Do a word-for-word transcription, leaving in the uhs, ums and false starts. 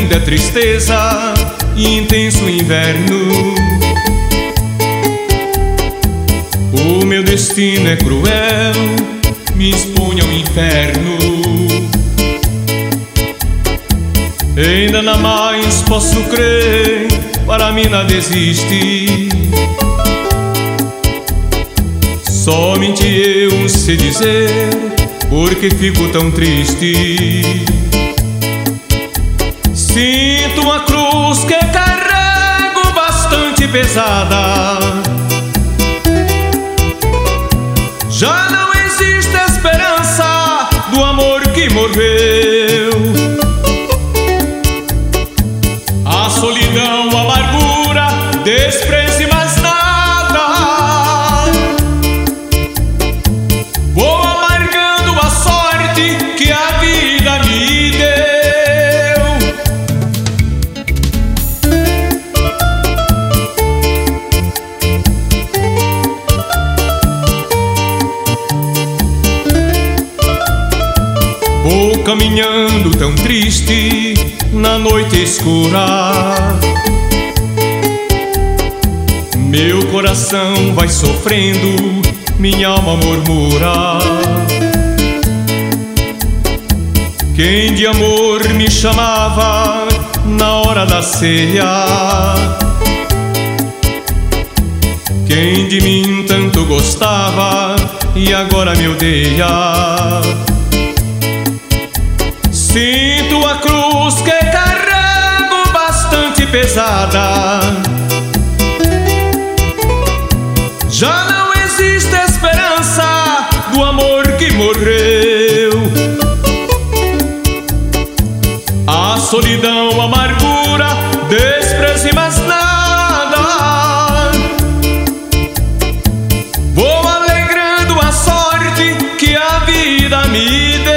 ainda é tristeza e intenso inverno. O meu destino é cruel, me expõe ao inferno. Ainda não mais posso crer, para mim nada existe. Somente eu sei dizer porque fico tão triste. Sinto a cruz que carrego bastante pesada. Já não existe esperança do amor que morreu. A solidão, a amargura, desprezo e mais nada. Vou amargando a sorte que a vida me deu. Vou caminhando tão triste na noite escura. Meu coração vai sofrendo, minha alma murmura. Quem de amor me chamava na hora da ceia? Quem de mim tanto gostava e agora me odeia? Sinto a cruz que carrego bastante pesada. Já não existe esperança do amor que morreu. A solidão, a amargura, desprezo e mais nada. Vou alegrando a sorte que a vida me deu.